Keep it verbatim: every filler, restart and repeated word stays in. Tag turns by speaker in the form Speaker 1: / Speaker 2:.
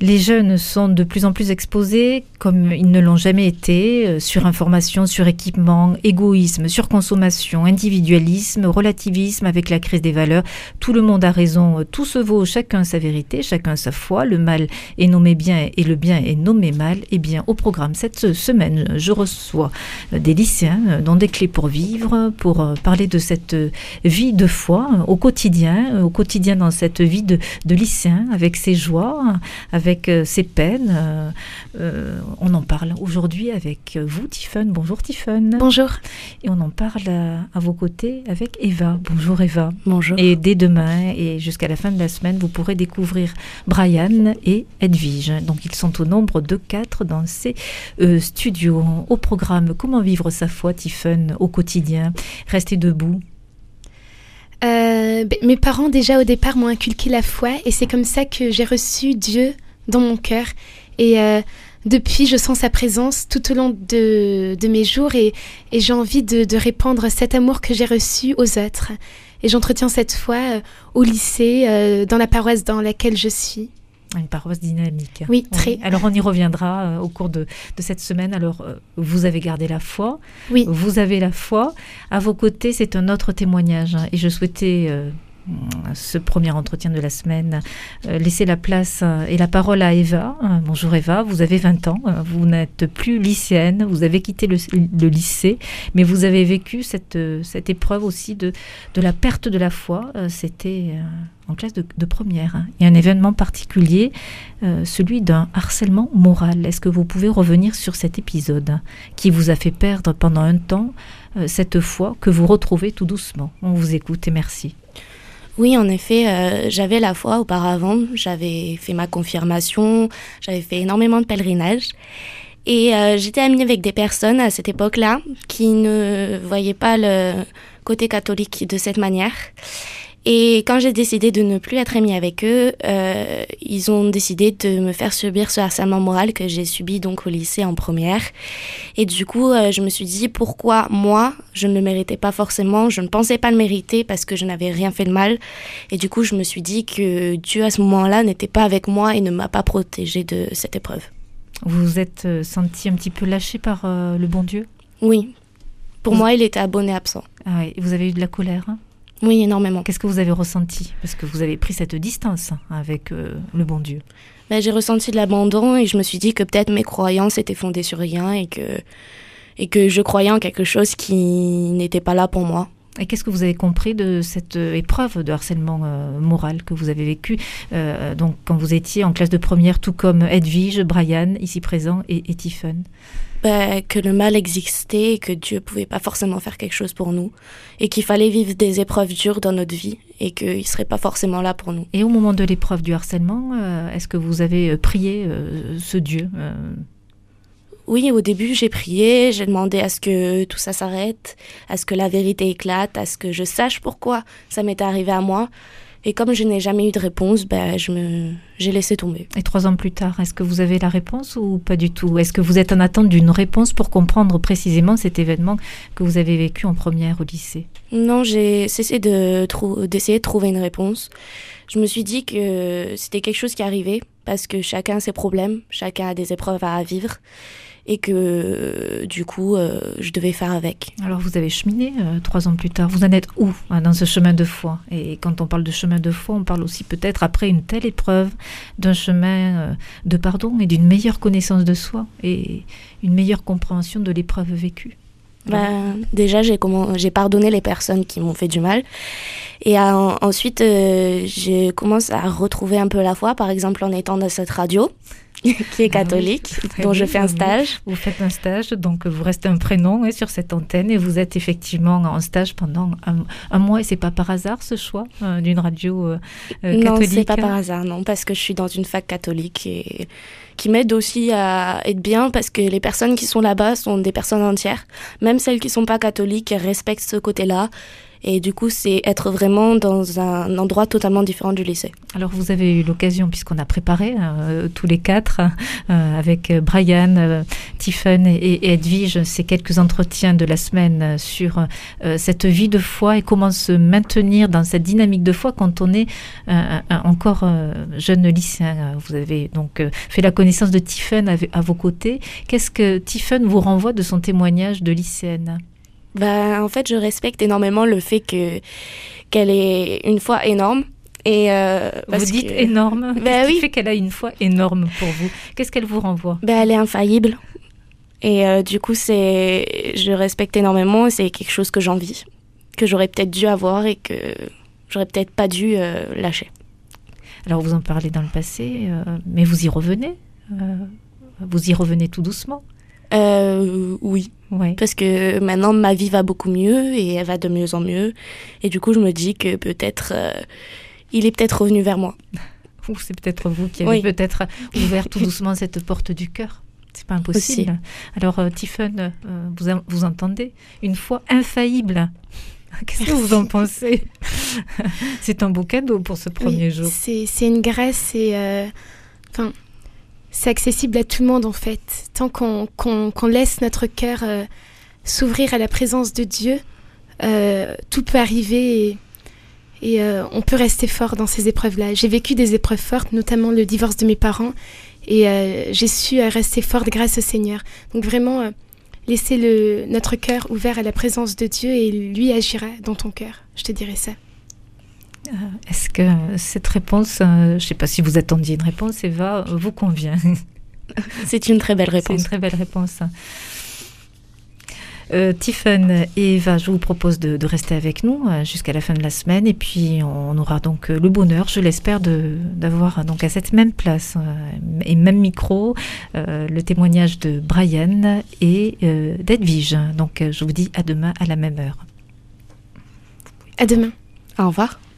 Speaker 1: Les jeunes sont de plus en plus exposés, comme ils ne l'ont jamais été, euh, surinformation, suréquipement, égoïsme, surconsommation, individualisme, relativisme avec la crise des valeurs. Tout le monde a raison, tout se vaut, chacun sa vérité, chacun sa foi. Le mal est nommé bien et le bien est nommé mal. Eh bien, au programme cette semaine, je reçois des lycéens dont des clés pour vivre, pour parler de cette vie de foi au quotidien, au quotidien dans cette vie de, de lycéen, avec ses joies, avec ses peines. Euh, on en parle aujourd'hui avec vous, Tiffaine. Bonjour Tiffaine.
Speaker 2: Bonjour.
Speaker 1: Et on en parle à, à vos côtés avec Eva. Bonjour Eva.
Speaker 2: Bonjour.
Speaker 1: Et dès demain et jusqu'à la fin de la semaine, vous pourrez découvrir Brian et Edwige. Donc ils sont au nombre de quatre dans ces euh, studios. Au programme, comment vivre sa foi, Tiffaine, au quotidien? Rester debout.
Speaker 2: Euh, mes parents déjà au départ m'ont inculqué la foi et c'est comme ça que j'ai reçu Dieu dans mon cœur et euh, depuis je sens sa présence tout au long de, de mes jours et, et j'ai envie de, de répandre cet amour que j'ai reçu aux autres et j'entretiens cette foi euh, au lycée, euh, dans la paroisse dans laquelle je suis.
Speaker 1: Une paroisse dynamique.
Speaker 2: Oui, très.
Speaker 1: Oui. Alors, on y reviendra euh, au cours de, de cette semaine. Alors, euh, vous avez gardé la foi.
Speaker 2: Oui.
Speaker 1: Vous avez la foi. À vos côtés, c'est un autre témoignage. Et je souhaitais, euh, ce premier entretien de la semaine, euh, laisser la place euh, et la parole à Eva. Euh, bonjour Eva, vous avez vingt ans. Euh, vous n'êtes plus lycéenne. Vous avez quitté le, le lycée. Mais vous avez vécu cette, cette épreuve aussi de, de la perte de la foi. Euh, c'était... Euh, en classe de, de première. Il y a un événement particulier, euh, celui d'un harcèlement moral. Est-ce que vous pouvez revenir sur cet épisode qui vous a fait perdre pendant un temps euh, cette foi que vous retrouvez tout doucement? On vous écoute et merci.
Speaker 3: Oui, en effet, euh, j'avais la foi auparavant. J'avais fait ma confirmation, j'avais fait énormément de pèlerinages. Et euh, j'étais amie avec des personnes à cette époque-là qui ne voyaient pas le côté catholique de cette manière. Et quand j'ai décidé de ne plus être amie avec eux, euh, ils ont décidé de me faire subir ce harcèlement moral que j'ai subi donc au lycée en première. Et du coup, euh, je me suis dit pourquoi moi, je ne le méritais pas forcément, je ne pensais pas le mériter parce que je n'avais rien fait de mal. Et du coup, je me suis dit que Dieu à ce moment-là n'était pas avec moi et ne m'a pas protégée de cette épreuve.
Speaker 1: Vous vous êtes senti un petit peu lâché par euh, le bon Dieu?
Speaker 3: Oui. Pour
Speaker 1: vous...
Speaker 3: moi, il était abonné absent.
Speaker 1: Ah oui. Vous avez eu de la colère, hein?
Speaker 3: Oui, énormément.
Speaker 1: Qu'est-ce que vous avez ressenti? Parce que vous avez pris cette distance avec euh, le bon Dieu.
Speaker 3: Ben, j'ai ressenti de l'abandon et je me suis dit que peut-être mes croyances étaient fondées sur rien et que, et que je croyais en quelque chose qui n'était pas là pour moi.
Speaker 1: Et qu'est-ce que vous avez compris de cette épreuve de harcèlement euh, moral que vous avez vécu euh, donc quand vous étiez en classe de première, tout comme Edwige, Brian, ici présent, et, et Tiffaine?
Speaker 3: Ben, que le mal existait et que Dieu pouvait pas forcément faire quelque chose pour nous et qu'il fallait vivre des épreuves dures dans notre vie et qu'il serait pas forcément là pour nous.
Speaker 1: Et au moment de l'épreuve du harcèlement, euh, est-ce que vous avez prié euh, ce Dieu euh...
Speaker 3: Oui, au début, j'ai prié, j'ai demandé à ce que tout ça s'arrête, à ce que la vérité éclate, à ce que je sache pourquoi ça m'était arrivé à moi. Et comme je n'ai jamais eu de réponse, ben, je me... j'ai laissé tomber.
Speaker 1: Et trois ans plus tard, est-ce que vous avez la réponse ou pas du tout? Est-ce que vous êtes en attente d'une réponse pour comprendre précisément cet événement que vous avez vécu en première au lycée?
Speaker 3: Non, j'ai cessé de trou... d'essayer de trouver une réponse. Je me suis dit que c'était quelque chose qui arrivait parce que chacun a ses problèmes, chacun a des épreuves à vivre. Et que, euh, du coup, euh, je devais faire avec.
Speaker 1: Alors, vous avez cheminé euh, trois ans plus tard. Vous en êtes où hein, dans ce chemin de foi? Et quand on parle de chemin de foi, on parle aussi peut-être, après une telle épreuve, d'un chemin euh, de pardon et d'une meilleure connaissance de soi et une meilleure compréhension de l'épreuve vécue.
Speaker 3: Bah, déjà, j'ai, comment, j'ai pardonné les personnes qui m'ont fait du mal. Et euh, ensuite, euh, j'ai commencé à retrouver un peu la foi, par exemple en étant dans cette radio. qui est catholique, ah oui, dont je fais un stage.
Speaker 1: Vous faites un stage, donc vous restez un prénom hein, sur cette antenne et vous êtes effectivement en stage pendant un, un mois. Et c'est pas par hasard ce choix euh, d'une radio euh, catholique?
Speaker 3: Non, c'est pas par hasard, non, parce que je suis dans une fac catholique et qui m'aide aussi à être bien parce que les personnes qui sont là-bas sont des personnes entières. Même celles qui sont pas catholiques respectent ce côté-là. Et du coup, c'est être vraiment dans un endroit totalement différent du lycée.
Speaker 1: Alors, vous avez eu l'occasion, puisqu'on a préparé euh, tous les quatre, euh, avec Brian, euh, Tiffen et, et Edwige, ces quelques entretiens de la semaine sur euh, cette vie de foi et comment se maintenir dans cette dynamique de foi quand on est euh, encore euh, jeune lycéen. Vous avez donc euh, fait la connaissance de Tiffen à, à vos côtés. Qu'est-ce que Tiffen vous renvoie de son témoignage de lycéenne ?
Speaker 3: Bah, en fait, je respecte énormément le fait que, qu'elle ait une foi énorme. Et euh,
Speaker 1: vous dites
Speaker 3: que...
Speaker 1: énorme.
Speaker 3: Bah,
Speaker 1: Qu'est-ce
Speaker 3: oui.
Speaker 1: qui fait qu'elle a une foi énorme pour vous ? Qu'est-ce qu'elle vous renvoie ?
Speaker 3: Bah, elle est infaillible. Et euh, du coup, c'est... je respecte énormément. C'est quelque chose que j'envie, que j'aurais peut-être dû avoir et que j'aurais peut-être pas dû euh, lâcher.
Speaker 1: Alors, vous en parlez dans le passé, euh, mais vous y revenez euh, Vous y revenez tout doucement ?
Speaker 3: Euh, oui,
Speaker 1: ouais.
Speaker 3: Parce que maintenant ma vie va beaucoup mieux et elle va de mieux en mieux. Et du coup, je me dis que peut-être euh, il est peut-être revenu vers moi.
Speaker 1: Ou c'est peut-être vous qui avez
Speaker 3: oui.
Speaker 1: peut-être ouvert tout doucement cette porte du cœur. C'est pas impossible. Aussi. Alors, euh, Tiffen, euh, vous, vous entendez ? Une foi infaillible. Qu'est-ce Merci. que vous en pensez ? C'est un beau cadeau pour ce premier
Speaker 2: oui,
Speaker 1: jour.
Speaker 2: C'est, c'est une grâce et... Euh, enfin, c'est accessible à tout le monde, en fait. Tant qu'on, qu'on, qu'on laisse notre cœur euh, s'ouvrir à la présence de Dieu, euh, tout peut arriver et, et euh, on peut rester fort dans ces épreuves-là. J'ai vécu des épreuves fortes, notamment le divorce de mes parents, et euh, j'ai su euh, rester forte grâce au Seigneur. Donc vraiment, euh, laisser le, notre cœur ouvert à la présence de Dieu et lui agira dans ton cœur. Je te dirais ça.
Speaker 1: Euh, est-ce que cette réponse, euh, je ne sais pas si vous attendiez une réponse, Eva, vous convient ?
Speaker 3: C'est une très belle réponse.
Speaker 1: C'est une très belle réponse. Euh, Tiffen et Eva, je vous propose de, de rester avec nous euh, jusqu'à la fin de la semaine et puis on aura donc euh, le bonheur, je l'espère, de, d'avoir donc à cette même place euh, et même micro euh, le témoignage de Brian et euh, d'Edwige. Donc euh, je vous dis à demain à la même heure.
Speaker 2: À demain.
Speaker 3: Au revoir.